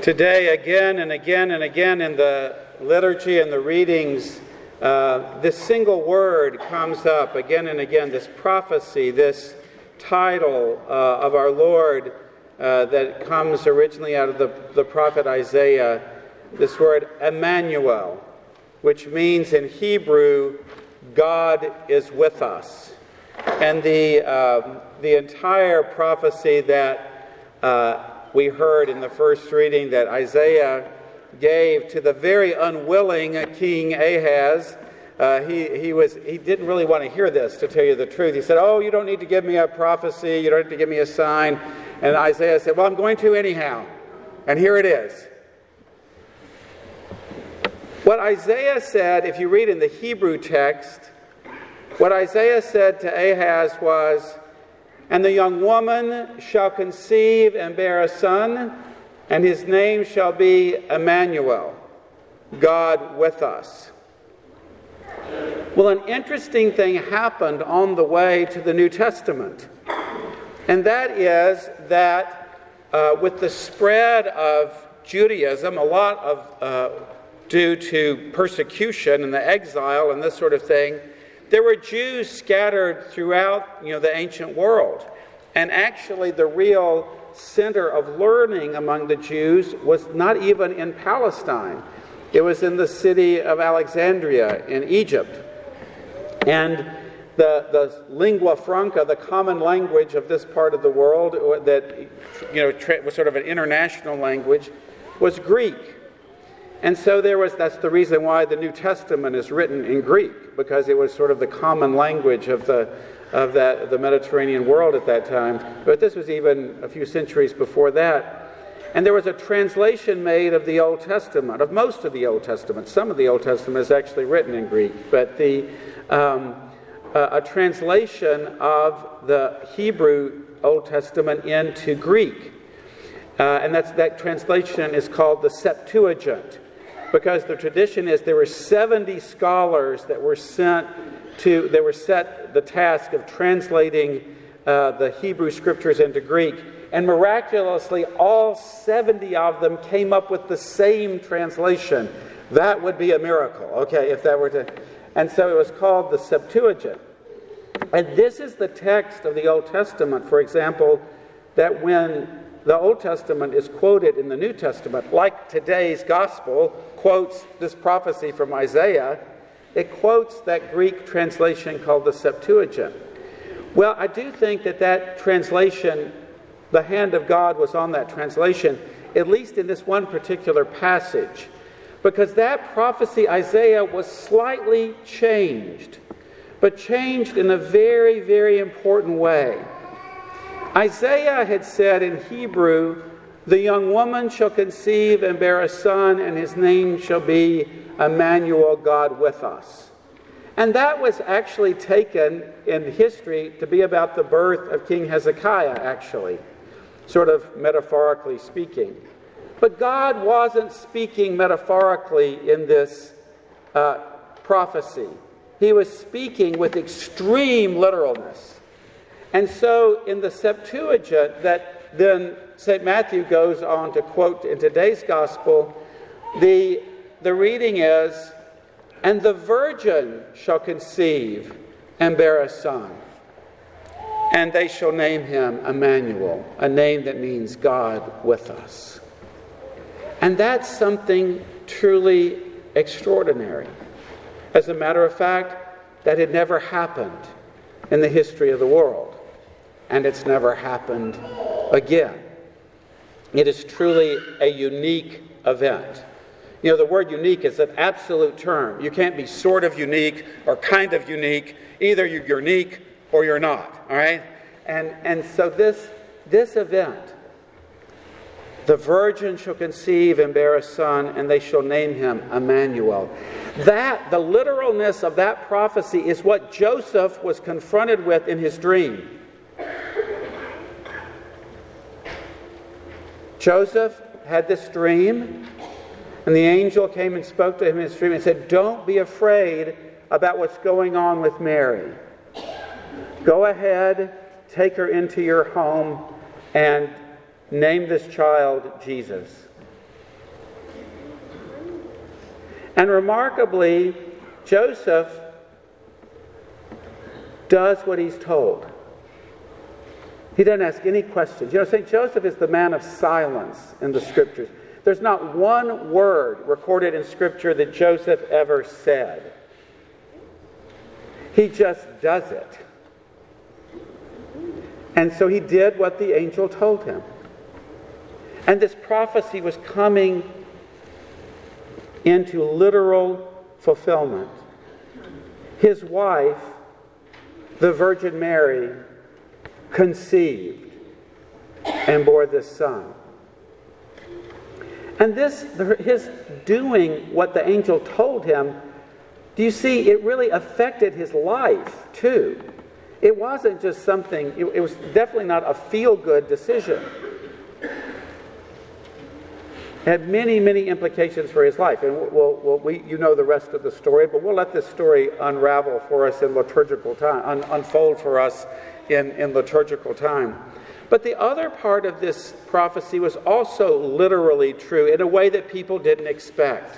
Today, again and again and again in the liturgy and the readings, this single word comes up again and again, this prophecy, this title of our Lord that comes originally out of the prophet Isaiah, this word Emmanuel, which means in Hebrew, God is with us. And the entire prophecy that we heard in the first reading that Isaiah gave to the very unwilling King Ahaz. He didn't really want to hear this, to tell you the truth. He said, "Oh, you don't need to give me a prophecy. You don't have to give me a sign." And Isaiah said, "Well, I'm going to anyhow." And here it is. What Isaiah said, if you read in the Hebrew text, what Isaiah said to Ahaz was, "And the young woman shall conceive and bear a son, and his name shall be Emmanuel, God with us." Well, an interesting thing happened on the way to the New Testament. And that is that with the spread of Judaism, a lot of due to persecution and the exile and this sort of thing, there were Jews scattered throughout, the ancient world. And actually the real center of learning among the Jews was not even in Palestine. It was in the city of Alexandria in Egypt. And the lingua franca, the common language of this part of the world that was sort of an international language, was Greek. And so that's the reason why the New Testament is written in Greek, because it was sort of the common language of the Mediterranean world at that time. But this was even a few centuries before that. And there was a translation made of the Old Testament, of most of the Old Testament. Some of the Old Testament is actually written in Greek, but a translation of the Hebrew Old Testament into Greek. And that translation is called the Septuagint, because the tradition is there were 70 scholars that were set the task of translating the Hebrew scriptures into Greek, and miraculously all 70 of them came up with the same translation. That would be a miracle, if that were to... And so it was called the Septuagint. And this is the text of the Old Testament, for example, that when the Old Testament is quoted in the New Testament, like today's gospel quotes this prophecy from Isaiah, it quotes that Greek translation called the Septuagint. Well, I do think that translation, the hand of God was on that translation, at least in this one particular passage, because that prophecy, Isaiah, was slightly changed, but changed in a very, very important way. Isaiah had said in Hebrew, "The young woman shall conceive and bear a son, and his name shall be Emmanuel, God with us." And that was actually taken in history to be about the birth of King Hezekiah, actually, sort of metaphorically speaking. But God wasn't speaking metaphorically in this prophecy. He was speaking with extreme literalness. And so in the Septuagint that then St. Matthew goes on to quote in today's gospel, the reading is, "And the virgin shall conceive and bear a son, and they shall name him Emmanuel," a name that means God with us. And that's something truly extraordinary. As a matter of fact, that had never happened in the history of the world. And it's never happened again. It is truly a unique event. The word unique is an absolute term. You can't be sort of unique or kind of unique. Either you're unique or you're not, all right? And so this event, the virgin shall conceive and bear a son, and they shall name him Emmanuel. The literalness of that prophecy is what Joseph was confronted with in his dream. Joseph had this dream, and the angel came and spoke to him in his dream and said, "Don't be afraid about what's going on with Mary. Go ahead, take her into your home, and name this child Jesus." And remarkably, Joseph does what he's told. He doesn't ask any questions. You know, St. Joseph is the man of silence in the Scriptures. There's not one word recorded in Scripture that Joseph ever said. He just does it. And so he did what the angel told him. And this prophecy was coming into literal fulfillment. His wife, the Virgin Mary, conceived and bore this son. And his doing what the angel told him, do you see, it really affected his life too. It wasn't just something, it was definitely not a feel-good decision. It had many, many implications for his life. And you know the rest of the story, but we'll let this story unravel for us in liturgical time, unfold for us in liturgical time. But the other part of this prophecy was also literally true in a way that people didn't expect.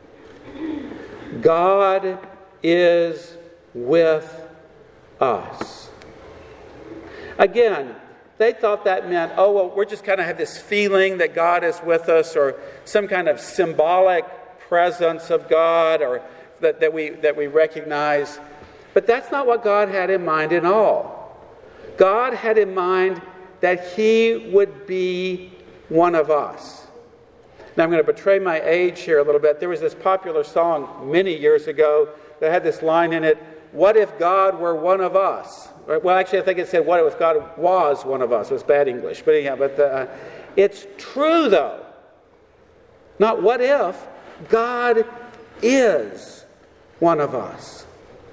God is with us. Again, they thought that meant, oh, well, we're just kind of have this feeling that God is with us, or some kind of symbolic presence of God, or that we recognize. But that's not what God had in mind at all. God had in mind that He would be one of us. Now, I'm going to betray my age here a little bit. There was this popular song many years ago that had this line in it, "What if God were one of us?" Well, actually, I think it said, "What if God was one of us?" It was bad English. But anyhow, it's true, though. Not what if. God is one of us.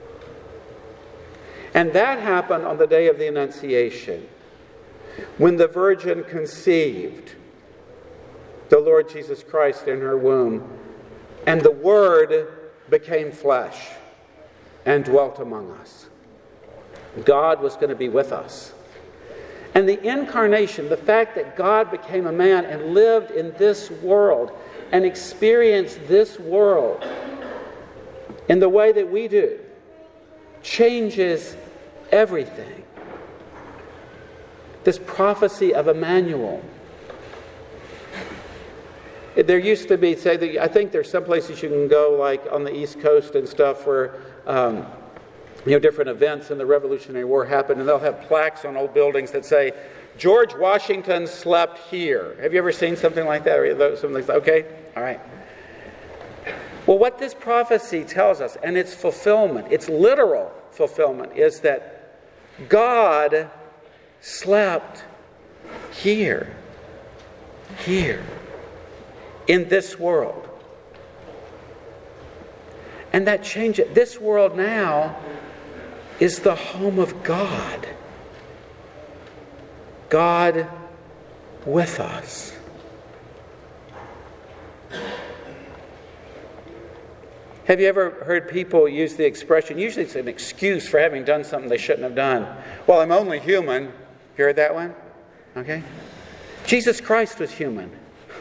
And that happened on the day of the Annunciation, when the Virgin conceived the Lord Jesus Christ in her womb, and the Word became flesh and dwelt among us. God was going to be with us. And the incarnation, the fact that God became a man and lived in this world and experienced this world in the way that we do, changes everything. This prophecy of Emmanuel. There used to be, I think there's some places you can go, like on the East Coast and stuff, where different events in the Revolutionary War happened, and they'll have plaques on old buildings that say, "George Washington slept here." Have you ever seen something like that? Or something like that? Okay, all right. Well, what this prophecy tells us, and its fulfillment, its literal fulfillment, is that God slept here, in this world. And that changes. This world now is the home of God. God with us. Have you ever heard people use the expression, usually it's an excuse for having done something they shouldn't have done. "Well, I'm only human." You heard that one? Okay. Jesus Christ was human.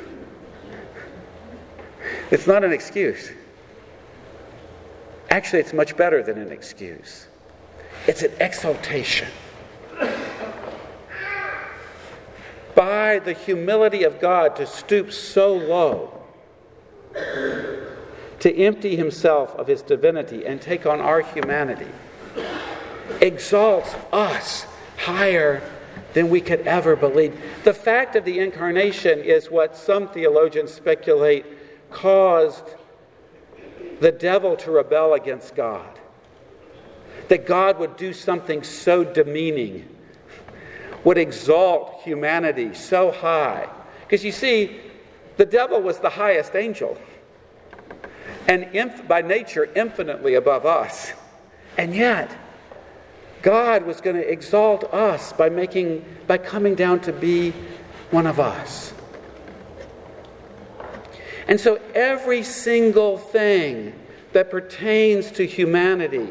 It's not an excuse. Actually, it's much better than an excuse. It's an exaltation. By the humility of God to stoop so low, to empty Himself of His divinity and take on our humanity, exalts us higher than we could ever believe. The fact of the incarnation is what some theologians speculate caused the devil to rebel against God. That God would do something so demeaning, would exalt humanity so high. Because you see, the devil was the highest angel, and by nature infinitely above us. And yet, God was going to exalt us by coming down to be one of us. And so every single thing that pertains to humanity,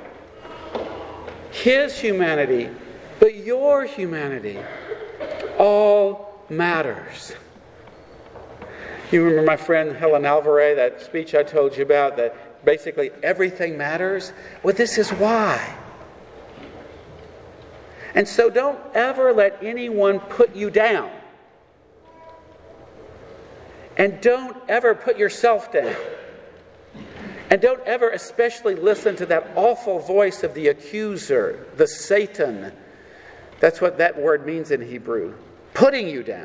His humanity, but your humanity, all matters. You remember my friend Helen Alvarez, that speech I told you about, that basically everything matters? Well, this is why. And so don't ever let anyone put you down. And don't ever put yourself down. And don't ever especially listen to that awful voice of the accuser, the Satan. That's what that word means in Hebrew. Putting you down.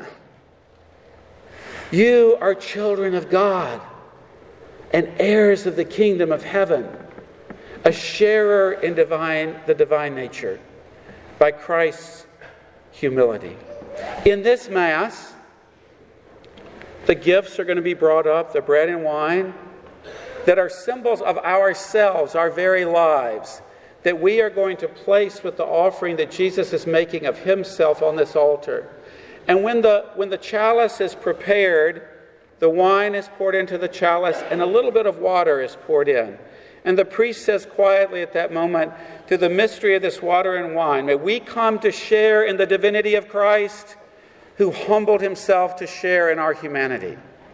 You are children of God and heirs of the kingdom of heaven, a sharer in the divine nature by Christ's humility. In this Mass, the gifts are going to be brought up, the bread and wine, that are symbols of ourselves, our very lives, that we are going to place with the offering that Jesus is making of himself on this altar. And when the chalice is prepared, the wine is poured into the chalice and a little bit of water is poured in. And the priest says quietly at that moment, through the mystery of this water and wine, may we come to share in the divinity of Christ, who humbled himself to share in our humanity.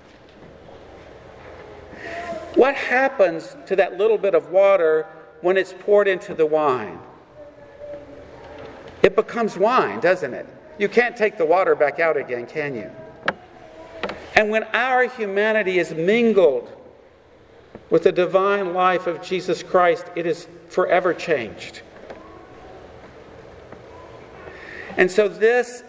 What happens to that little bit of water when it's poured into the wine? It becomes wine, doesn't it? You can't take the water back out again, can you? And when our humanity is mingled with the divine life of Jesus Christ, it is forever changed. And so this,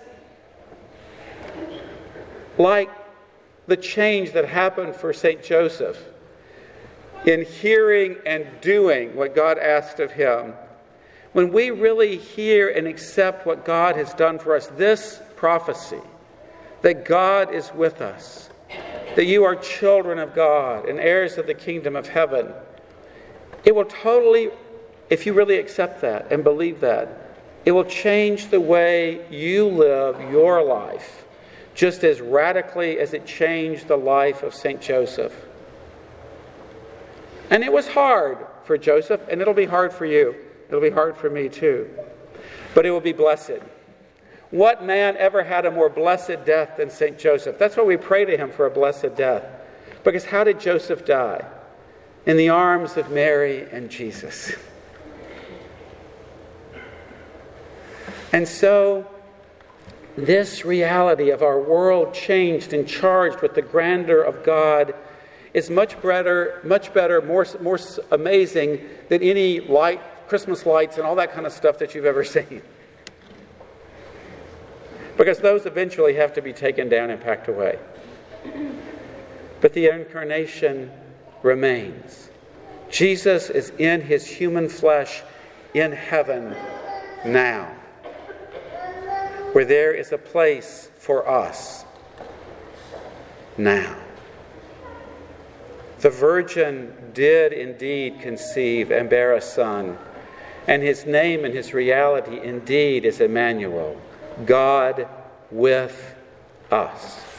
like the change that happened for St. Joseph, in hearing and doing what God asked of him, when we really hear and accept what God has done for us, this prophecy, that God is with us, that you are children of God and heirs of the kingdom of heaven, it will totally, if you really accept that and believe that, it will change the way you live your life, just as radically as it changed the life of St. Joseph. And it was hard for Joseph, and it'll be hard for you. It'll be hard for me too. But it will be blessed. What man ever had a more blessed death than St. Joseph? That's why we pray to him for a blessed death. Because how did Joseph die? In the arms of Mary and Jesus. And so, this reality of our world changed and charged with the grandeur of God is much better, more amazing than any light, Christmas lights and all that kind of stuff that you've ever seen. Because those eventually have to be taken down and packed away. But the incarnation remains. Jesus is in his human flesh in heaven now, where there is a place for us now. The Virgin did indeed conceive and bear a son, and his name and his reality indeed is Emmanuel, God with us.